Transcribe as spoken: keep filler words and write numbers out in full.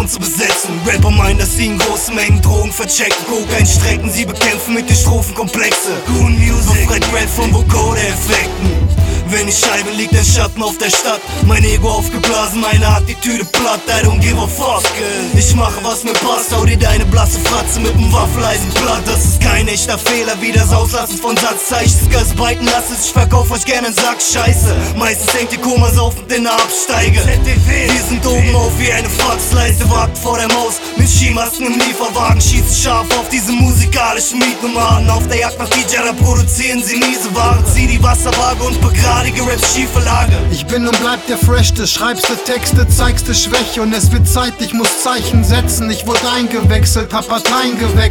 Frauen zu besetzen. Rapper meinen, dass sie in großen Mengen Drogen verchecken. Kokain strecken, sie bekämpfen mit den Strophenkomplexe. Goon Music, Red Rap von Vocoder-Effekten. Wenn ich schreibe, liegt ein Schatten auf der Stadt. Mein Ego aufgeblasen, meine Attitüde platt. I don't give a fuck. Ich mache was mir passt, hau dir deine blasse Fratze mit dem Waffeleisen platt. Das ist kein echter Fehler, wie das Auslassen von Satzzeichen. Gas biten lasse, ich verkauf euch gerne einen Sack Scheiße. Meistens denkt ihr Koma saufend in der Absteige. Wir sind oben auf wie eine Faxleiste, wagt vor der Maus mit Skimasken im Lieferwagen. Schießen scharf auf diese musikalischen Mietnomaden. Auf der Jagd nach D J, da produzieren sie miese Ware. Zieh die Wasserwaage und begradige Raps schiefe Lage. Ich bin und bleib der Freshste, schreibste Texte, zeigste Schwäche und es wird Zeit, ich muss Zeichen setzen. Ich wurde eingewechselt, hab Parteien gewechselt.